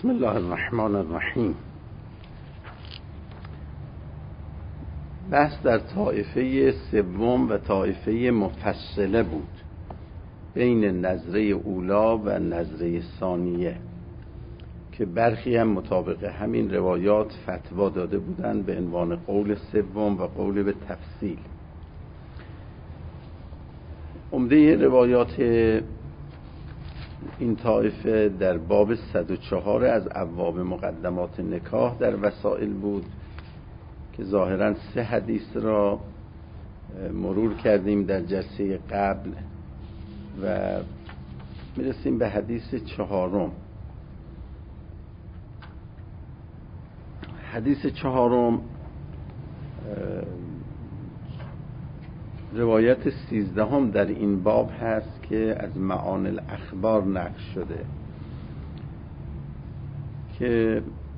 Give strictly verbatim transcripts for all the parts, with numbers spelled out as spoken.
بسم الله الرحمن الرحیم. بحث در طایفه سوم و طایفه مفصله بود بین نظره اولا و نظره ثانیه که برخی هم مطابق همین روایات فتوا داده بودند به عنوان قول سوم و قول به تفصیل. عمده روایات این طایفه در باب صد و چهار از ابواب مقدمات نکاح در وسائل بود که ظاهراً سه حدیث را مرور کردیم در جلسه قبل و میرسیم به حدیث چهارم. حدیث چهارم روایت سیزدهم در این باب هست که از معانی الاخبار نقل شده که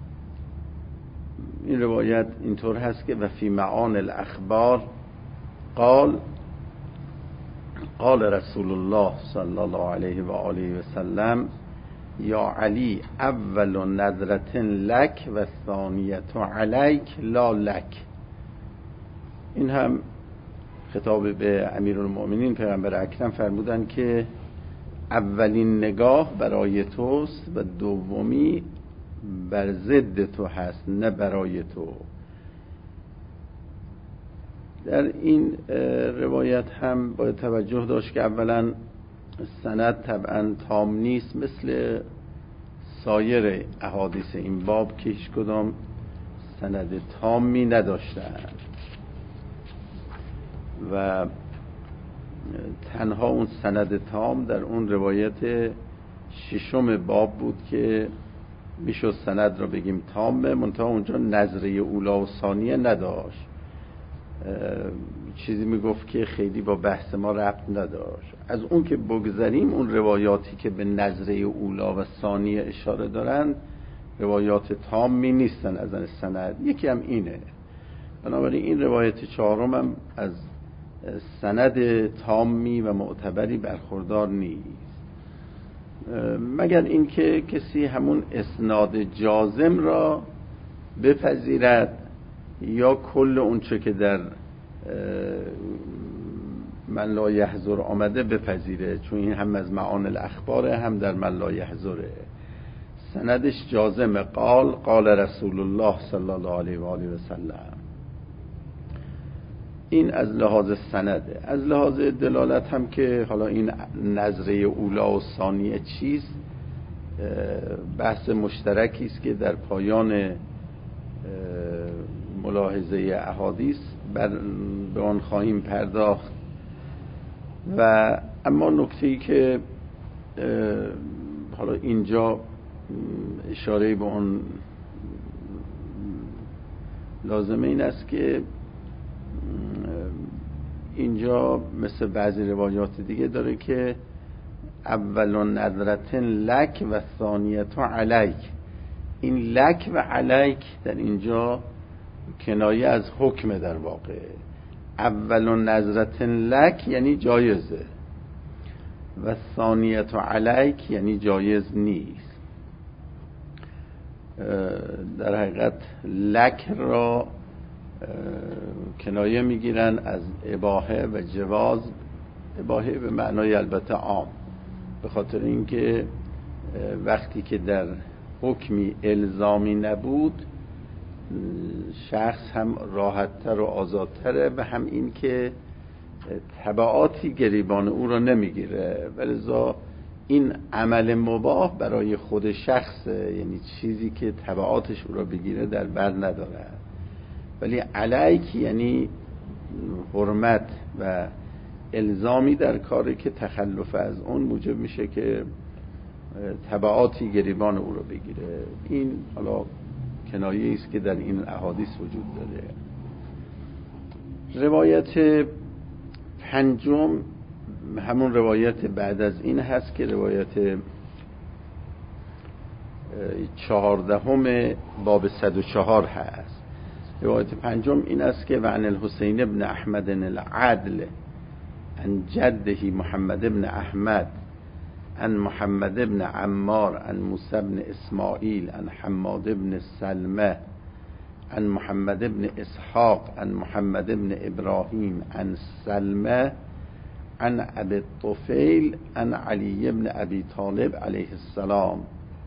این روایت اینطور هست که و فی معانی الاخبار قال قال رسول الله صلی الله علیه و آله و سلم یا علی اول نظرة لک و ثانیة علیک لا لک. این هم خطاب به امیرالمؤمنین پیغمبر اکرم فرمودند که اولین نگاه برای توست و دومی بر ضد تو هست نه برای تو. در این روایت هم باید توجه داشت که اولا سند طبعا تام نیست مثل سایر احادیث این باب که هیچ کدام سند تامی نداشتند و تنها اون سند تام در اون روایت ششم باب بود که میشد سند را بگیم تامه، منتها اونجا نظره اولا و ثانیه نداشت، چیزی میگفت که خیلی با بحث ما ربط نداشت. از اون که بگذریم اون روایاتی که به نظره اولا و ثانیه اشاره دارند روایات تامی نیستن از نظر سند، یکی هم اینه. بنابراین این روایت چهارم هم از سند تامی و معتبری برخوردار نیست، مگر اینکه کسی همون اسناد جازم را بپذیرد یا کل اونچه که در من لا یحضر آمده بپذیره، چون این هم از معانی الاخباره هم در من لا یحضره. سندش جازم قال قال رسول الله صلی الله علیه و آله و سلم. این از لحاظ سنده. از لحاظ دلالت هم که حالا این نظره اولا و ثانیه چیست بحث مشترکی است که در پایان ملاحظه احادیث به آن خواهیم پرداخت. و اما نکته‌ای که حالا اینجا اشاره به اون لازمه این است که اینجا مثل بعضی روایات دیگه داره که اول نظرة لک و ثانیة علیک. این لک و علیک در اینجا کنایه از حکم در واقع. اول نظرة لک یعنی جایزه و ثانیة علیک یعنی جایز نیست. در حقیقت لک را کنایه میگیرن از اباحه و جواز، اباحه به معنای البته عام، به خاطر اینکه وقتی که در حکمی الزامی نبود شخص هم راحتتر و آزادتره و هم این که تبعاتی گریبان او را نمیگیره، ولذا این عمل مباح برای خود شخص، یعنی چیزی که تبعاتش او را بگیره در بر نداره. ولی علیک یعنی حرمت و الزامی در کاری که تخلف از اون موجب میشه که تبعاتی گریبان او رو بگیره. این حالا کنایه‌ای است که در این احادیث وجود داره. روایت پنجم همون روایت بعد از این هست که روایت چهاردهم باب صد و چهار هست. روایت پنجم این است که وعن الحسین ابن احمد العدل عن جده محمد ابن احمد عن محمد بن عمار عن موسی بن اسماعیل عن حماد بن سلمه عن محمد بن اسحاق عن محمد بن ابراهیم عن سلمه عن ابي الطفيل عن علي بن ابي طالب عليه السلام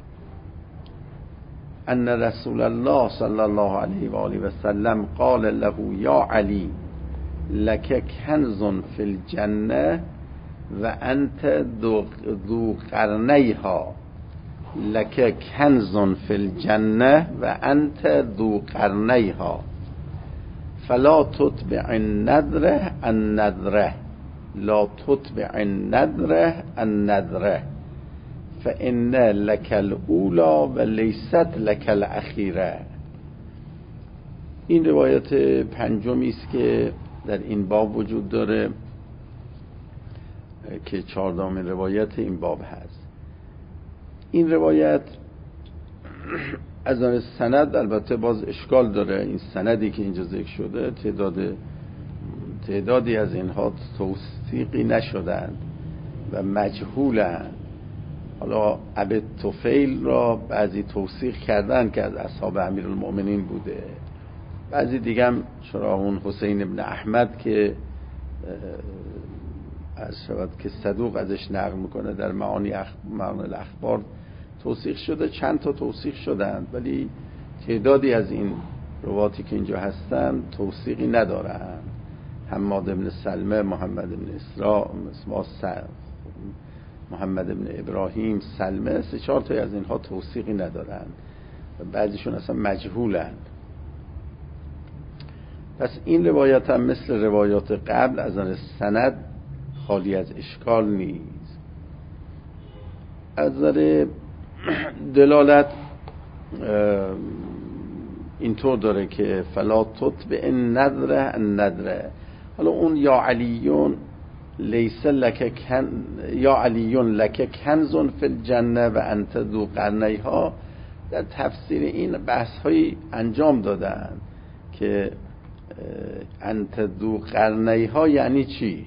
ان رسول الله صلى الله عليه وآله وسلم قال له يا علي لك كنز في الجنة وأنت ذو قرنيها لك كنز في الجنة وأنت ذو قرنيها فلا تتبع النذر النذر لا تتبع النذر النذر فإن لك الأولى وليست لك الأخيرة. این روایت پنجمی است که در این باب وجود داره که چهاردهمین روایت این باب هست. این روایت از نظر سند البته باز اشکال داره. این سندی که اینجا ذکر شده تعداد تعدادی از اینها توثیقی نشدند و مجهولند. حالا ابی طفیل را بعضی توثیق کردن که از اصحاب امیرالمؤمنین بوده، بعضی دیگه هم شراحون حسین ابن احمد که از شود که صدوق ازش نقل میکنه در معانی اخ... معانی الاخبار توثیق شده. چند تا توثیق شدند ولی تعدادی از این رواتی که اینجا هستن توثیقی ندارن. حماد بن سلمه، محمد بن اسراء، محمد بن ابراهیم، سلمه، سه چهار تا از اینها توثیقی ندارن و بعضیشون اصلا مجهولن. پس این روایت هم مثل روایات قبل از نظر سند خالی از اشکال نیست. از نظر دلالت اینطور داره که فلا تتبع النذر النذر. حالا اون یا علیون لیس لک کن یا علیون لک کنز فی الجنه و انت ذو قرنیها، در تفسیر این بحث های انجام دادن که انت ذو قرنیها یعنی چی.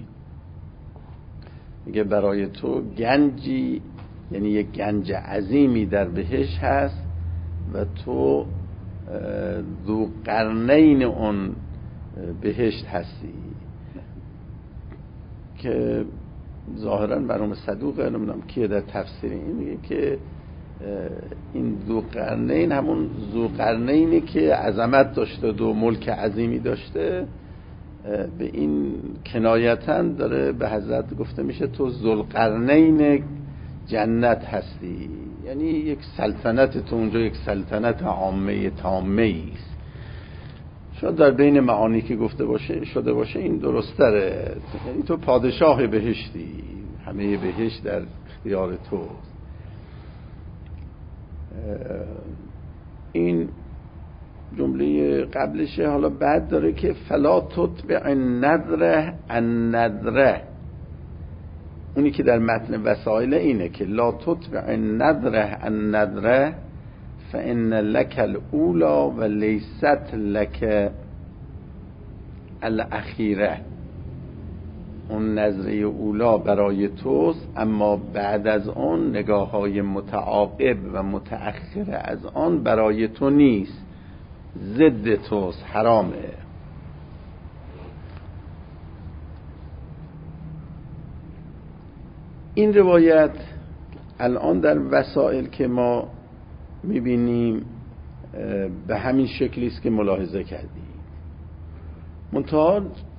میگه برای تو گنجی، یعنی یک گنج عظیمی در بهشت هست و تو ذو قرنین اون بهشت هستی، که ظاهرا برام صدوقه. نمیدونم کیه در تفسیر این میگه که این ذو قرنین همون ذو قرنینی که عظمت داشته، دو ملک عظیمی داشته، به این کنایتاً داره به حضرت گفته میشه تو ذوالقرنین جنت هستی، یعنی یک سلطنت تو اونجا یک سلطنت عامه تامه است. شاید در بین معانی که گفته باشه شده باشه این درست تره، یعنی تو پادشاه بهشتی، همه بهشت در اختیار توست. این جمله قبلشه. حالا بعد داره که فلا تتبع النذر النذر. اونی که در متن وسائل اینه که لا تتبع النذر النذر فإن لك الأولى و لیست لك الاخیره. اون نظره اولا برای توست اما بعد از آن نگاه های متعاقب و متأخر از آن برای تو نیست، ضد توست، حرامه. این روایت الان در وسائل که ما میبینیم به همین شکلی است که ملاحظه کردیم، منتها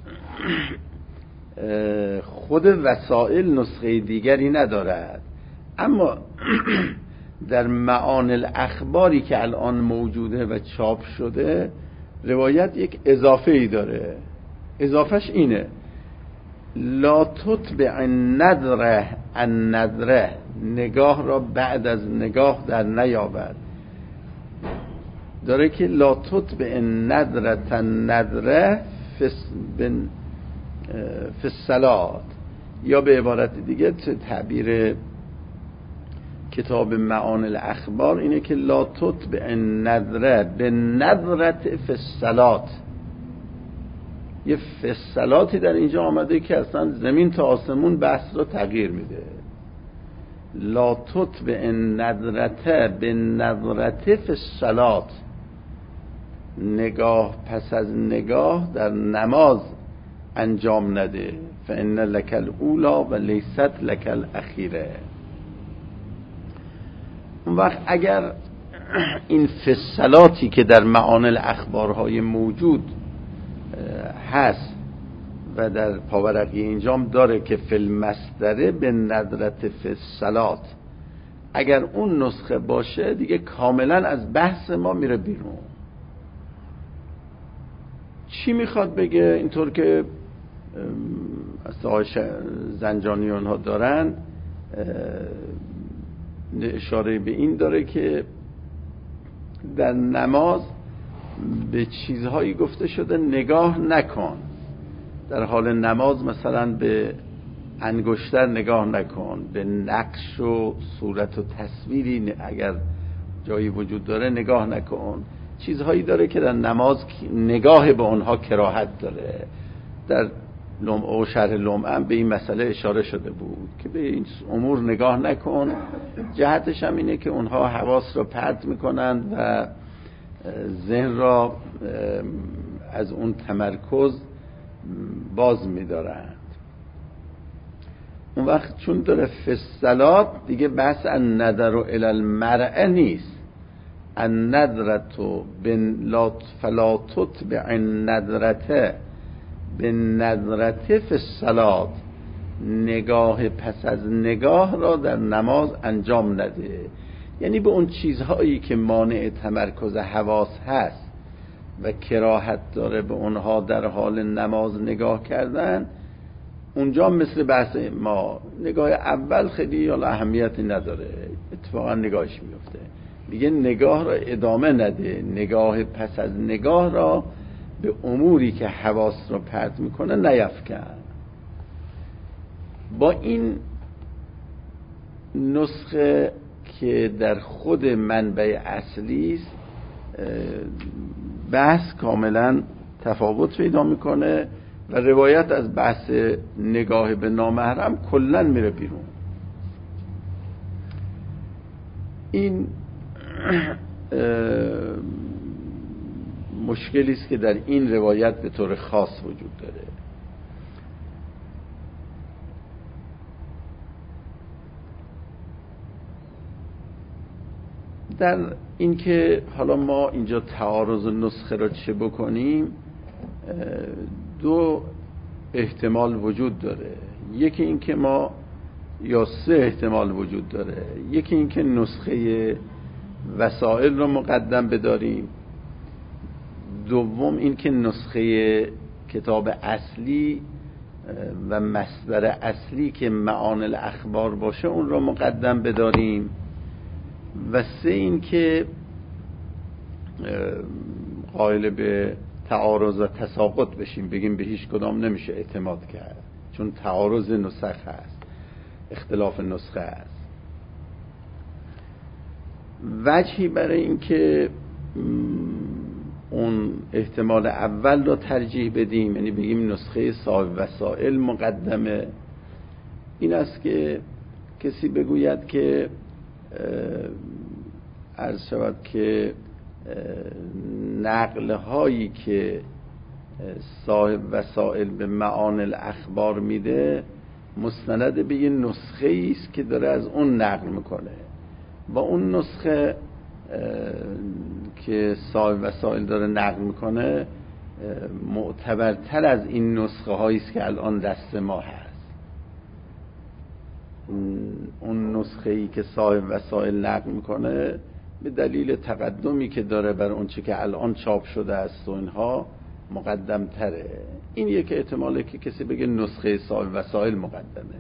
خود وسائل نسخه دیگری ندارد، اما در معانی الاخباری که الان موجوده و چاپ شده روایت یک اضافه ای داره. اضافهش اینه لا تتبع النذر النذر، نگاه را بعد از نگاه در نیاورد. داره که لا تتبع النذر النذر فی الصلاة، یا به عبارت دیگه تعبیر کتاب معانی الاخبار اینه که لا تتبع النذر بالنذرة فی الصلاة. یه فی الصلاةی در اینجا آمده که اصلا زمین تا آسمون بحث رو تغییر میده. لا تتبع النظرته به نظرته فی الصلاة، نگاه پس از نگاه در نماز انجام نده. فإن لک الاولی و لیست لک الاخیره. اون وقت اگر این فصلاتی که در معانی الاخبارهای موجود هست و در پاورقی اینجام داره که فی المصدره به ندرت فصلات، اگر اون نسخه باشه دیگه کاملا از بحث ما میره بیرون. چی میخواد بگه؟ اینطور که از زنجانی اونها دارن اشاره به این داره که در نماز به چیزهایی گفته شده نگاه نکن. در حال نماز مثلا به انگشتر نگاه نکن، به نقش و صورت و تصویری اگر جایی وجود داره نگاه نکن. چیزهایی داره که در نماز نگاه به اونها کراهت داره. در لمعه و شرح لمعه هم به این مسئله اشاره شده بود که به این امور نگاه نکن. جهتش هم اینه که اونها حواس را پرت میکنند و ذهن را از اون تمرکز باز میدارند. اون وقت چون داره فصلات دیگه بحث ان ندر الی المرء نیست. ان ندرتو بن فلا تتبع الندرته به ندرته فصلات، نگاه پس از نگاه را در نماز انجام نده. یعنی به اون چیزهایی که مانع تمرکز حواس هست و کراهت داره به اونها در حال نماز نگاه کردن، اونجا مثل بحث ما نگاه اول خیلی حالا اهمیتی نداره، اتفاقا نگاهش میفته. دیگه نگاه را ادامه نده، نگاه پس از نگاه را به اموری که حواس را پرت میکنه نیفکن. با این نسخه که در خود منبع اصلی است بحث کاملا تفاوت پیدا میکنه و روایت از بحث نگاه به نامحرم کلا میره بیرون. این مشکلی است که در این روایت به طور خاص وجود داره. در این که حالا ما اینجا تعارض نسخه را چه بکنیم، دو احتمال وجود داره. یکی این که ما یا سه احتمال وجود داره. یکی این که نسخه وسائل را مقدم بداریم، دوم این که نسخه کتاب اصلی و مصدر اصلی که معانی الاخبار باشه اون را مقدم بداریم، و سه این که قائل به تعارض و تساقط بشیم، بگیم به هیچ کدام نمیشه اعتماد کرد چون تعارض نسخ هست، اختلاف نسخه هست. وجهی برای این که اون احتمال اول رو ترجیح بدیم، یعنی بگیم نسخه صاحب وسائل مقدمه، این است که کسی بگوید که عرض شود که نقل هایی که صاحب وسائل به معانی الاخبار میده مستند به یه نسخه است که داره از اون نقل میکنه، با اون نسخه که صاحب وسائل داره نقل میکنه معتبرتر از این نسخه هایی است که الان دست ما هست. اون نسخه ای که صاحب وسائل نقل میکنه به دلیل تقدمی که داره بر اون چه که الان چاپ شده است و اینها مقدم تره. این یک احتماله که کسی بگه نسخه صاحب وسائل مقدمه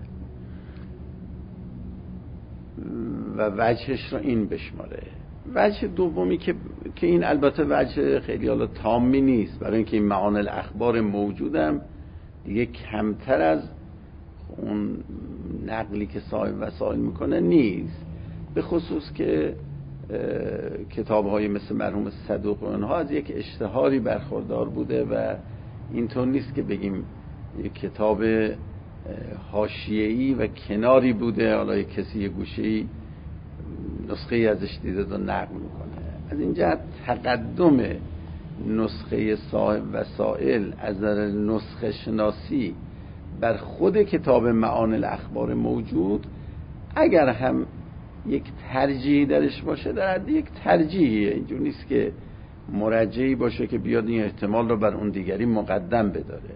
و وجهش رو این بشماره. وجه دومی که که این البته وجه خیلی حالا تامی نیست، برای اینکه این معانی الاخبار موجودم دیگه کمتر از اون نقلی که صاحب وسائل میکنه نیست، به خصوص که کتاب های مثل مرحوم صدوق و اونها از یک اشتهاری برخوردار بوده و اینطور نیست که بگیم یک کتاب حاشیه‌ای و کناری بوده، حالا یک کسی یه گوشه‌ای نسخه ازش دیده و نقل میکنه. از این جهت تقدم نسخه صاحب وسائل از نظر نسخه شناسی بر خود کتاب معانی الاخبار موجود، اگر هم یک ترجیح درش باشه، در حد یک ترجیحیه، اینجور نیست که مرجعی باشه که بیاد این احتمال رو بر اون دیگری مقدم بداره.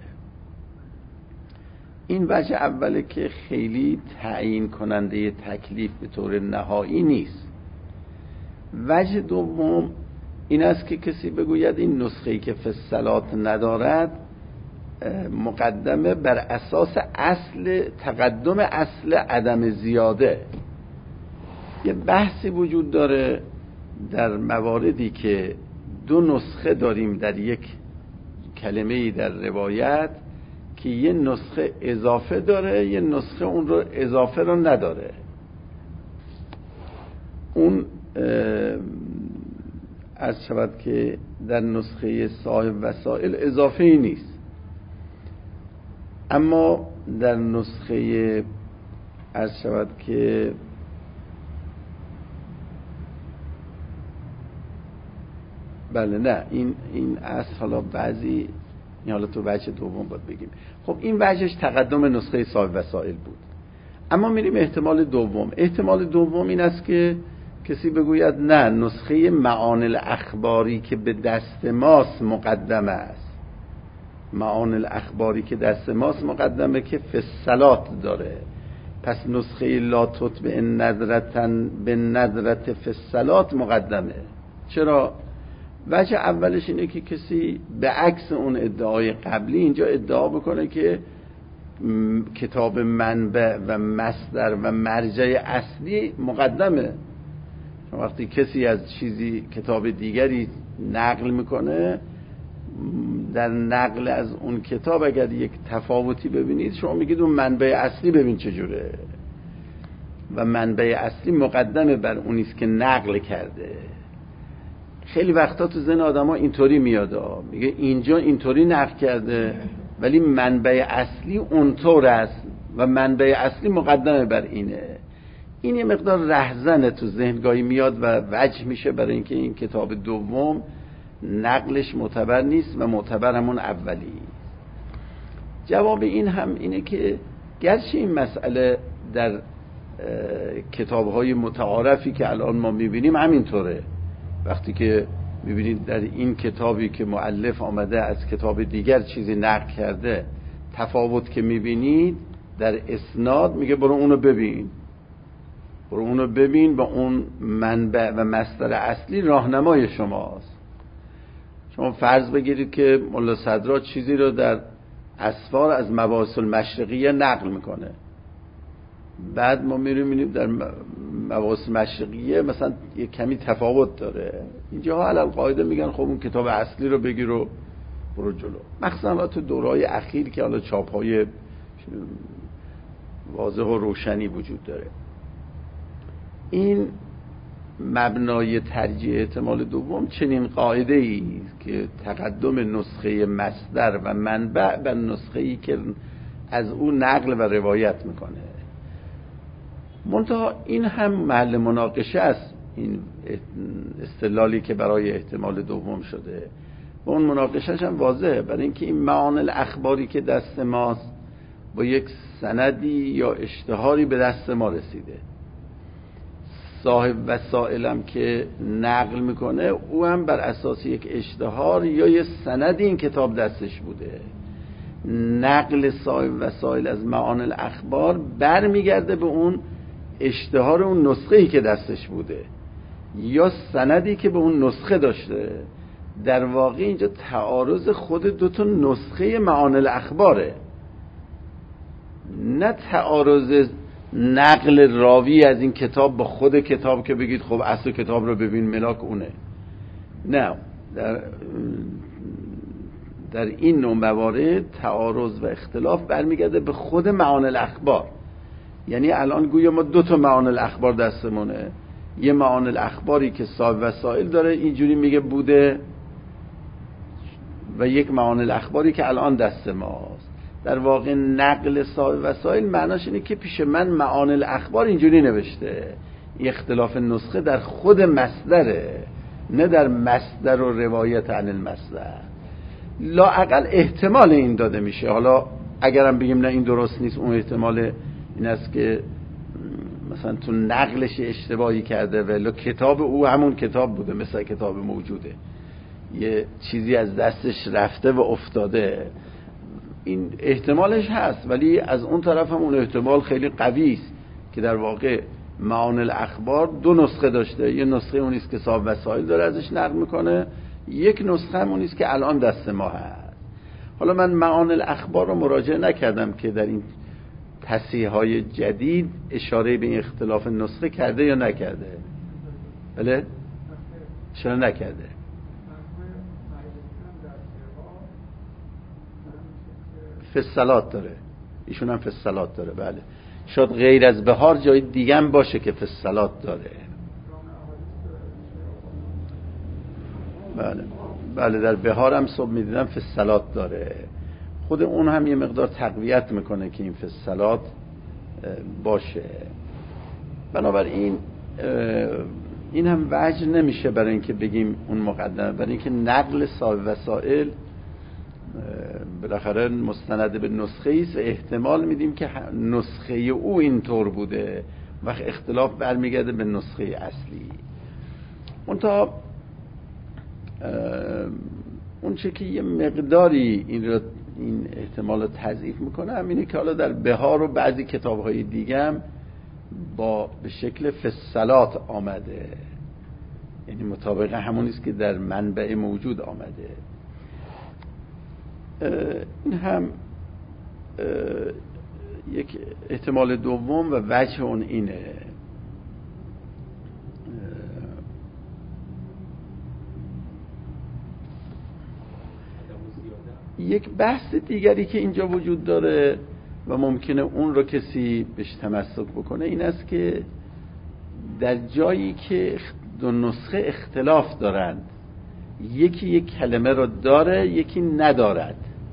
این وجه اوله که خیلی تعیین کننده تکلیف به طور نهایی نیست. وجه دوم این است که کسی بگوید این نسخه‌ای که فصلات ندارد مقدمه بر اساس اصل تقدم اصل عدم زیاده. یه بحثی وجود داره در مواردی که دو نسخه داریم در یک کلمه‌ای در روایت که یه نسخه اضافه داره، یه نسخه اون رو اضافه رو نداره. اون از شود که در نسخه صاحب وسائل اضافه ای نیست، اما در نسخه از شود که بله نه این این اصل حالا بعضی این حالا تو وجه دوم باید بگیم. خب این وجهش تقدم نسخه صاحب وسائل بود. اما میریم احتمال دوم. احتمال دوم این است که کسی بگوید نه، نسخه معانی الاخباری که به دست ماست مقدمه است. معانی الاخباری که دست ماست مقدمه که فصلات داره، پس نسخه لا تتبع نظرتن به نظرت فصلات مقدمه. چرا؟ وجه اولش اینه که کسی به عکس اون ادعای قبلی اینجا ادعا بکنه که کتاب منبع و مصدر و مرجع اصلی مقدمه. وقتی کسی از چیزی کتاب دیگری نقل میکنه، در نقل از اون کتاب اگر یک تفاوتی ببینید، شما میگید اون منبع اصلی ببین چجوره، و منبع اصلی مقدمه بر اونیست که نقل کرده. خیلی وقتا تو ذهن آدم‌ها اینطوری میاد، میگه اینجا اینطوری نقل کرده ولی منبع اصلی اونطور است و منبع اصلی مقدمه بر اینه. این یه مقدار رهزنه تو ذهنگاهی میاد و وجه میشه برای اینکه این کتاب دوم نقلش معتبر نیست و معتبر همون اولی. جواب این هم اینه که گرچه این مسئله در کتاب‌های متعارفی که الان ما میبینیم همینطوره، وقتی که میبینید در این کتابی که مؤلف آمده از کتاب دیگر چیزی نقل کرده، تفاوت که میبینید در اسناد میگه برو اونو ببین، برو اونو ببین با اون منبع و مصدر اصلی راهنمای شماست. شما فرض بگیرید که ملا صدرا چیزی رو در اسفار از مباحث المشرقیه نقل میکنه، بعد ما میریم میبینیم در مباحث مشرقیه مثلا یه کمی تفاوت داره. اینجا ها علل قاعده میگن خب اون کتاب اصلی رو بگیر و برو جلو. مخصوصا تو دورهای اخیر که حالا چاپ‌های واضح و روشنی وجود داره. این مبنای ترجیح احتمال دوم چنین قاعده ای که تقدم نسخه مصدر و منبع بر نسخه ای که از او نقل و روایت میکنه. منتها این هم محل مناقشه است، این استدلالی که برای احتمال دوم شده و اون مناقشهش هم واضحه، برای اینکه این معانی الاخباری که دست ماست با یک سندی یا اشتهاری به دست ما رسیده. صاحب وسائلم که نقل میکنه او هم بر اساس یک اشتهار یا یک سند این کتاب دستش بوده. نقل صاحب وسائل از معانی الاخبار برمیگرده به اون اشتهار اون نسخه‌ای که دستش بوده یا سندی که به اون نسخه داشته. در واقع اینجا تعارض خود دو تا نسخه معانی الاخباره، نه تعارض نقل راوی از این کتاب با خود کتاب که بگید خب اصل کتاب رو ببین ملاک اونه. نه، در در این نوع موارد تعارض و اختلاف برمیگرده به خود معانی الاخبار. یعنی الان گویا ما دو تا معانی الاخبار دستمونه، یه معانی الاخباری که صاحب وسائل داره اینجوری میگه بوده و یک معانی الاخباری که الان دست ماست. در واقع نقل صاحب وسائل معناش اینه که پیش من معانی الاخبار اینجوری نوشته. این اختلاف نسخه در خود مصدره، نه در مصدر و روایت عن المصدر. لااقل احتمال این داده میشه. حالا اگرم بگیم نه این درست نیست، اون احتمال این است که مثلا تو نقلش اشتباهی کرده ولی کتاب او همون کتاب بوده، مثل کتاب موجوده، یه چیزی از دستش رفته و افتاده، این احتمالش هست. ولی از اون طرف هم اون احتمال خیلی قوی است که در واقع معانی الاخبار دو نسخه داشته. یه نسخه اون است که صاحب وسائل داره ازش نقل میکنه، یک نسخه هم اون است که الان دست ما هست. حالا من معانی الاخبار رو مراجعه نکردم که در این تصحیح‌های جدید اشاره به این اختلاف نسخه کرده یا نکرده. بله؟ چرا نکرده؟ فصلات داره، ایشون هم فصلات داره. بله، شاید غیر از بهار جای دیگه هم باشه که فصلات داره. بله بله، در بهار هم صبح میدیدم فصلات داره. خود اون هم یه مقدار تقویت میکنه که این فصلات باشه. بنابراین این هم وجه نمیشه برای اینکه بگیم اون مقدمه، برای اینکه نقل صاحب وسائل بالاخره مستند به نسخه ایست و احتمال میدیم که نسخه او اینطور بوده، وقت اختلاف برمیگرده به نسخه اصلی. اون تا اون چه که یه مقداری این رو این احتمال رو تضعیف میکنه همینه که حالا در بهار و بعضی کتاب‌های دیگه هم با به شکل فصلات آمده، یعنی مطابق همونیست که در منبع موجود آمده. این هم یک احتمال دوم و وجه اون اینه. یک بحث دیگری که اینجا وجود داره و ممکنه اون رو کسی بهش تمسک بکنه این است که در جایی که دو نسخه اختلاف دارند، یکی یک کلمه رو داره یکی ندارد،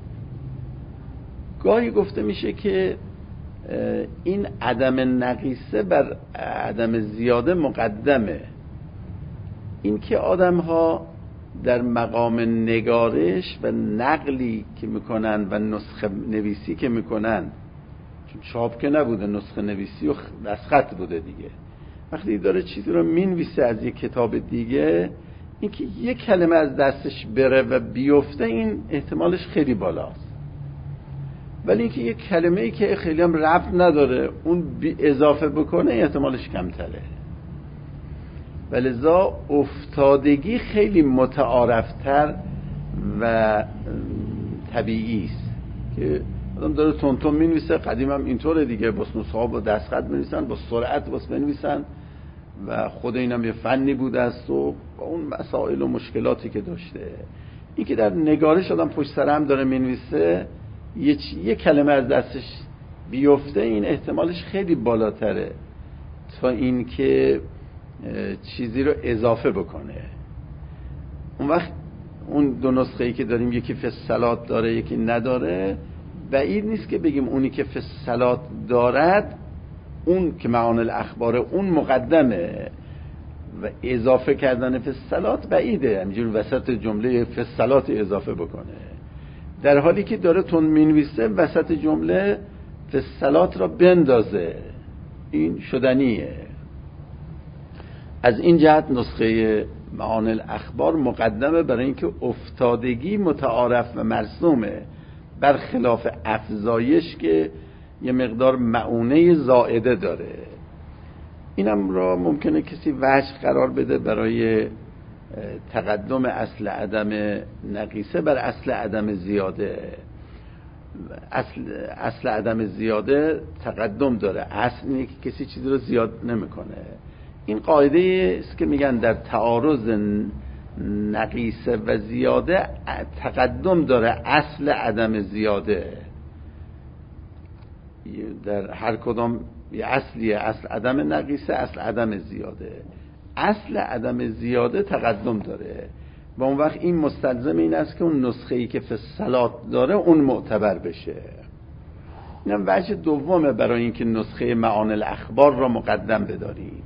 گاهی گفته میشه که این عدم نقیصه بر عدم زیاده مقدمه. این که آدم ها در مقام نگارش و نقلی که میکنن و نسخه نویسی که میکنن، چون چاپ که نبوده، نسخه نویسی و دستخط بوده دیگه، وقتی داره چیزی رو مینویسه از یک کتاب دیگه، این که یک کلمه از دستش بره و بیفته این احتمالش خیلی بالاست. ولی اینکه یک کلمه ای که خیلی هم ربط نداره اون اضافه بکنه احتمالش کمتره. ولذا افتادگی خیلی متعارفتر و طبیعی است که آدم داره تون تون می‌نویسه. قدیم هم اینطوره دیگه، با نسخه‌ها با دستخط می‌نویسن، با سرعت واسه بنویسن و خود اینم یه فنی بوده است و با اون مسائل و مشکلاتی که داشته. این که در نگارش آدم پشت سر هم داره می‌نویسه، یه, یه کلمه از دستش بیفته این احتمالش خیلی بالاتره تا این که چیزی رو اضافه بکنه. اون وقت اون دو نسخه‌ای که داریم، یکی فصلات داره یکی نداره، بعید نیست که بگیم اونی که فصلات دارد اون که معانی الاخبار اون مقدمه و اضافه کردن فصلات بعیده، همینجور وسط جمله فصلات اضافه بکنه، در حالی که داره تون مینویسه وسط جمله فصلات را بندازه، این شدنیه. از این جهت نسخه معانی الاخبار مقدمه برای اینکه افتادگی متعارف و مرسومه، برخلاف افزایش که یه مقدار معونه زائده داره. اینم را ممکنه کسی وجه قرار بده برای تقدم اصل عدم نقیصه بر اصل عدم زیاده. اصل, اصل عدم زیاده تقدم داره، اصل اینه که کسی چیزی رو زیاد نمیکنه. این قاعده است که میگن در تعارض نقیصه و زیاده تقدم داره اصل عدم زیاده. در هر کدام یه اصلیه، اصل عدم نقیصه، اصل عدم زیاده. اصل عدم زیاده تقدم داره و اون وقت این مستلزم این است که اون نسخه‌ای که فصلات داره اون معتبر بشه. اینم وجه دومه برای اینکه نسخه معانی الاخبار را مقدم بداریم.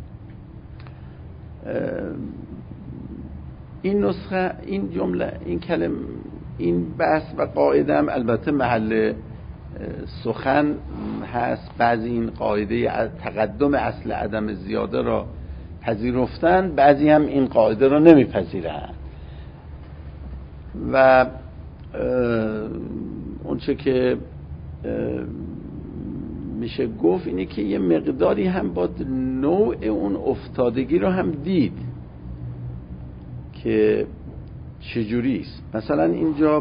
این نسخه، این جمله، این کلمه، این بحث و قاعده هم البته محل سخن هست. بعضی این قاعده تقدم اصل عدم زیاده را پذیرفتن، بعضی هم این قاعده را نمیپذیرن و اونچه که میشه گفت اینه که یه مقداری هم با نوع اون افتادگی رو هم دید که چجوری است. مثلا اینجا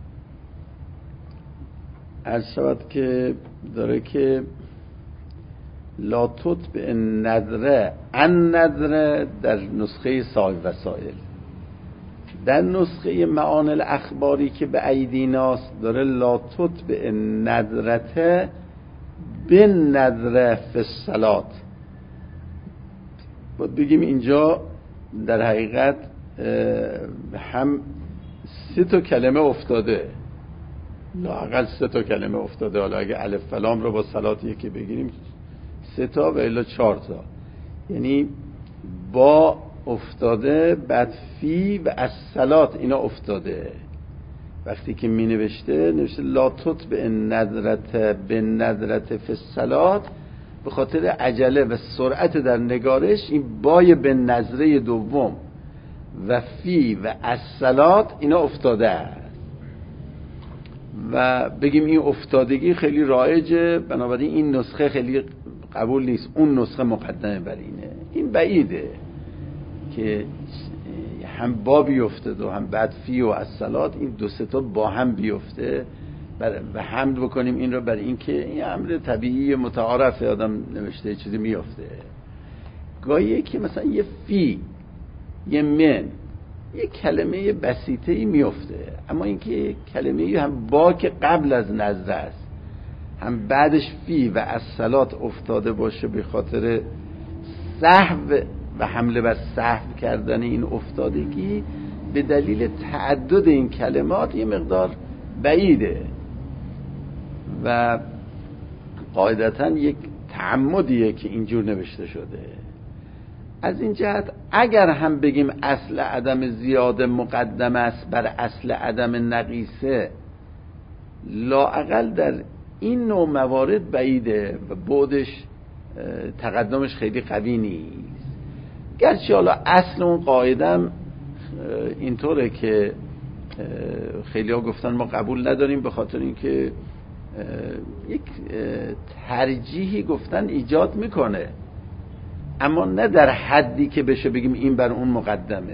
عرض شود که داره که لا تطبع النذر عن نذر در نسخه صاحب وسائل. در نسخه معانی الاخباری که به ایدیناست داره لا تطبع النذرته بالنذر فی الصلاة. باید بگیم اینجا در حقیقت هم سه تا کلمه افتاده، لااقل سه تا کلمه افتاده. حالا اگه الف فلام رو با صلات یکی بگیریم سه تا و الا چهار تا، یعنی با افتاده، بعد فی و الصلات اینا افتاده. وقتی که می نوشته نوشته لا تطبع النذرت بالنذرت فی الصلاة، به خاطر عجله و سرعت در نگارش این بای به نظره دوم و فی و الصلات اینا افتاده است و بگیم این افتادگی خیلی رایجه، بنابراین این نسخه خیلی قبول نیست، اون نسخه مقدمه بر اینه. این بعیده که هم با بیفته و هم بعد فی و الصلات این دو سه تا با هم بیفته و حمد بکنیم این رو بر این که این امر طبیعی متعارف آدم نوشته چیزی میفته. گاهی که مثلا یه فی، یه من، یه کلمه بسیطه ای میفته، اما اینکه کلمه هم با که قبل از نظر است هم بعدش فی و الصلات افتاده باشه به خاطر سهو و حمله بر سهو کردن این افتادگی به دلیل تعدد این کلمات یه مقدار بعیده و قاعدتاً یک تعمدیه که اینجور نوشته شده. از این جهت اگر هم بگیم اصل عدم زیاده مقدم است بر اصل عدم نقیصه، لااقل در این نوع موارد بعیده و بعدش تقدمش خیلی قوی نیست. گرچه حالا اصل اون قاعدم اینطوره که خیلی ها گفتن ما قبول نداریم به خاطر اینکه یک ترجیحی گفتن ایجاد میکنه، اما نه در حدی که بشه بگیم این بر اون مقدمه.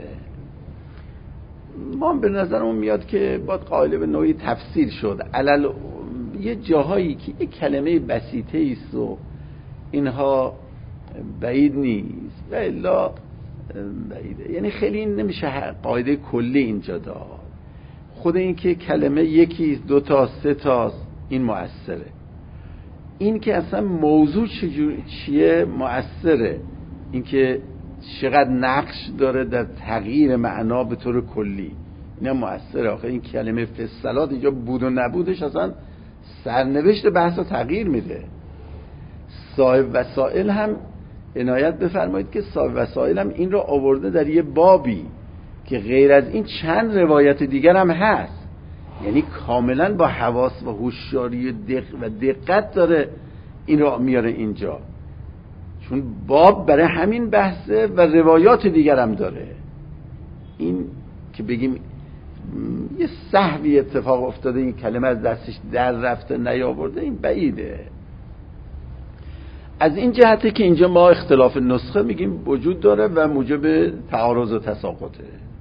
ما به نظرمون میاد که باید قائل به نوعی تفسیر شد. علل یه جاهایی که یک کلمه بسیطه ایست و اینها بعید نیست و الا بعیده، یعنی خیلی این نمیشه قاعده کلی اینجا داد. خود این که کلمه یکی دو تا سه تاست این مؤثره، این که اصلا موضوع چیه مؤثره، این که چقدر نقش داره در تغییر معنا به طور کلی اینا مؤثره. آخه این کلمه فصلات اینجا بود و نبودش اصلا سرنوشت بحث رو تغییر میده. صاحب وسائل هم عنایت بفرمایید که صاحب وسائل هم این رو آورده در یه بابی که غیر از این چند روایت دیگر هم هست، یعنی کاملا با حواس و هوشیاری دق و دقت داره این رو میاره اینجا، چون باب برای همین بحثه و روایات دیگر هم داره. این که بگیم یه سهوی اتفاق افتاده این کلمه از دستش در رفته نیاورده این بعیده. از این جهته که اینجا ما اختلاف نسخه میگیم وجود داره و موجب تعارض و تساقطه،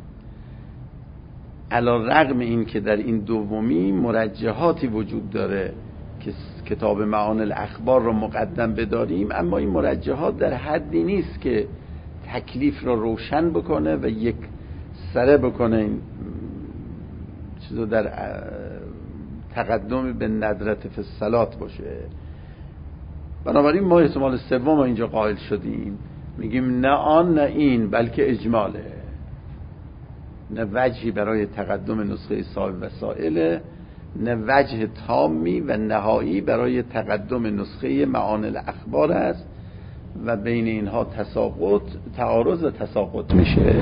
علی رغم این که در این دومی مرجحاتی وجود داره که کتاب معانی الاخبار رو مقدم بداریم، اما این مرجحات در حدی نیست که تکلیف رو روشن بکنه و یک سره بکنه این چیزو در تقدم به ندرت فی الصلات باشه. بنابراین ما احتمال سوم اینجا قائل شدیم، میگیم نه آن نه این بلکه اجماله، نه وجهی برای تقدم نسخه صاحب وسائل نه وجه تامی و نهایی برای تقدم نسخه معانی الاخبار است و بین اینها تساقط تعارض و تساقط میشه.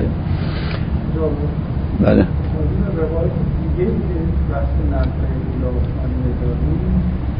بله. روایت دیگه که بحث نظر اولادانی داریم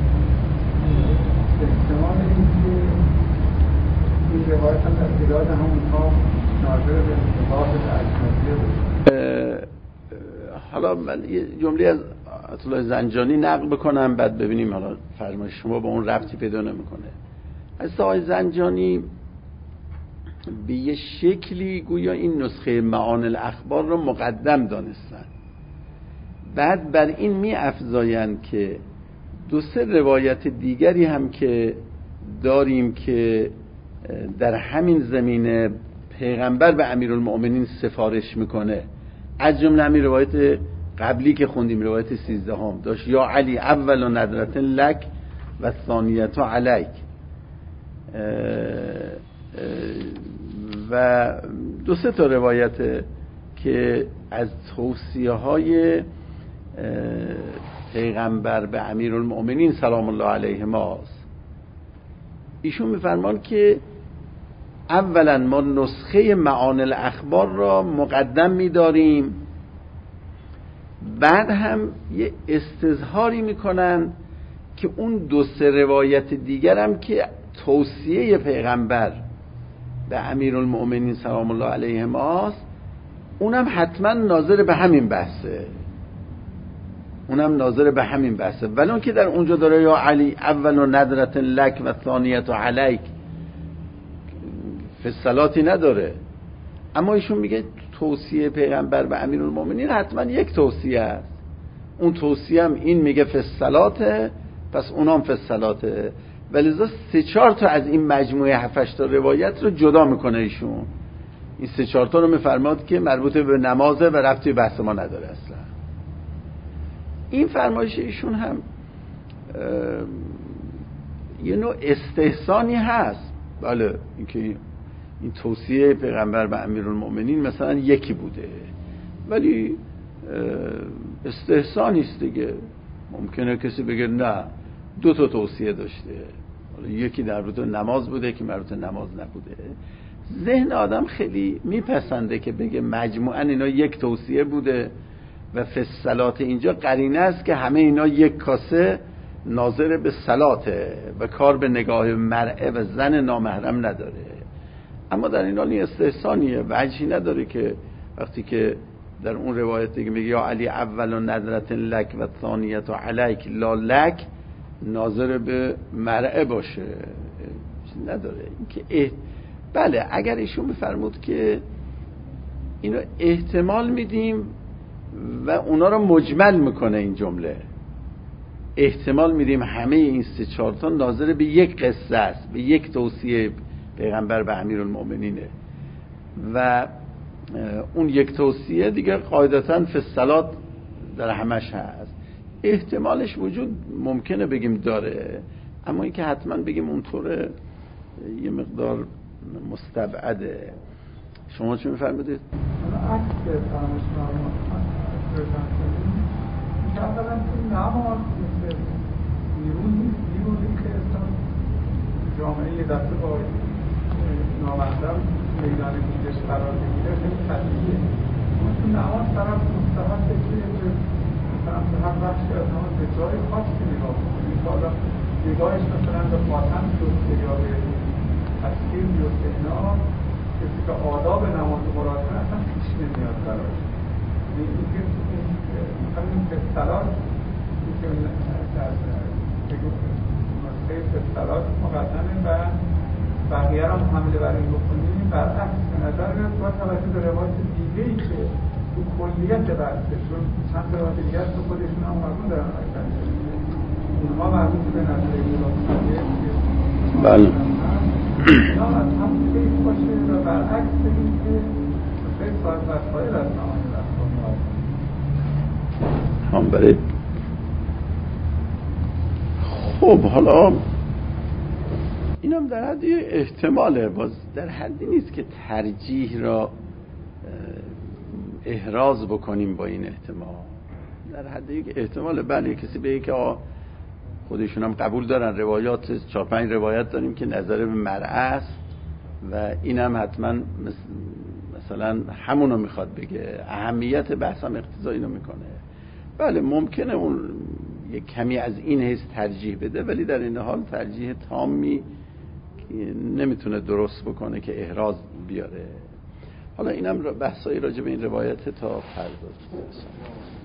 احتمال این که این روایت هم در ایراد همون ها ناظر به مباحث اجنبیه باشه. حالا من یه جمله از آیت الله زنجانی نقل بکنم بعد ببینیم حالا فرمایش شما با اون ربطی پیدا نمیکنه. از آقای زنجانی به یه شکلی گویا این نسخه معانی الاخبار رو مقدم دانستن، بعد بر این می افزایند که دو سه روایت دیگری هم که داریم که در همین زمینه پیغمبر به امیرالمؤمنین سفارش میکنه، از جمله همین روایت قبلی که خوندیم، روایت سیزده هم داشت یا علی اول و ندرت لک و ثانیت علیک، و دو سه تا روایت که از توصیه های پیغمبر به امیرالمؤمنین سلام الله علیه ماست. ایشون میفرمان که اولا ما نسخه معانی الاخبار را مقدم می‌داریم، بعد هم یه استظهاری میکنن که اون دو سه روایت دیگر هم که توصیه پیغمبر به امیرالمؤمنین سلام الله علیه ماست، اونم حتما ناظر به همین بحثه اونم ناظر به همین بحثه ولی اون که در اونجا داره یا علی اول و ندرت لک و ثانیت علیک فصلاتی نداره، اما ایشون میگه توصیه پیغمبر به امیرالمؤمنین حتما یک توصیه است، اون توصیه هم این میگه فصلاته، پس اونام فصلاته، ولذا سه چهار تا از این مجموعه هفت هشت تا روایت رو جدا میکنه ایشون. این سه چهار تا رو میفرماد که مربوط به نمازه و ربطی به بحث ما نداره اصلا. این فرمایش ایشون هم یه نوع استحسانی هست، بله، اینکه این توصیه پیغمبر به امیرالمؤمنین مثلا یکی بوده ولی استحسانی است دیگه. ممکنه کسی بگه نه دو تا توصیه داشته، یکی در مربوط به نماز بوده که مربوط به نماز نبوده. ذهن آدم خیلی میپسنده که بگه مجموعاً اینا یک توصیه بوده و فصلات اینجا قرینه است که همه اینا یک کاسه ناظر به صلاته و کار به نگاه مرئه و زن نامحرم نداره. اما در این حال این استحسانیه، وجهی نداره که وقتی که در اون روایت دیگه میگه یا علی اول و ندرت لک و ثانیت علیک لا لک ناظر به مرئه باشه، نداره. این که اه... بله اگر ایشون بفرمود که اینو احتمال میدیم و اونا رو مجمل میکنه، این جمله احتمال میدیم همه این سه چهار تا ناظر به یک قصه است، به یک توصیه پیغمبر به امیرالمؤمنینه و اون یک توصیه دیگه قاعدتاً فصلات در همش هست. احتمالش وجود ممکنه بگیم داره، اما این که حتما بگیم اونطوره یه مقدار مستبعده. شما چی میفرمودید؟ حالا عکس فرمایش فرمودن که اولا این نماز مثل نیرون نیست، نیرونی که اصلا جامعه یه دفعه با نامحرم میدان دیگرش قرار بگیره خیلی طبیعیه. اما تو نماز طرف مستحبه که مثلا به هر بخشی از نماز به جای خاصی نگاه کنه، حالا نگاهش مثلا به خاتم شده یا به تسکیر بیفته، اینا کسی که آداب نماز مراعات کنه اصلا پیش نمیاد براش. این که همین فصلات که در نسخه فصلات مقدمه و بقیه هم حمله بر این بکنیم، برعکس به نظر میاد با توجه به روایت دیگه‌ای که تو کلیت بحثه، چون چند روایت دیگه است که خودشون هم مربوط دارن اونها مربوط به نظر اولادانی بله اینا از هم فیض باشه و برعکس بگیم که فیض باید وسایل از نمانی رفتان باید هم برای خب حالا این هم در حدی احتماله، باز در حدی نیست که ترجیح را احراز بکنیم با این احتمال. در حد یک احتمال بله کسی به که خودشون هم قبول دارن، روایات چهار پنج روایت داریم که نظر به مرأة است و این هم حتما مثلا همونو میخواد بگه، اهمیت بحث هم اقتضا اینو میکنه. بله ممکنه اون یک کمی از این حیث ترجیح بده، ولی در این حال ترجیح تامی نمیتونه درست بکنه که احراز بیاره. حالا اینم بحثایی راجع به این روایت تا فردا.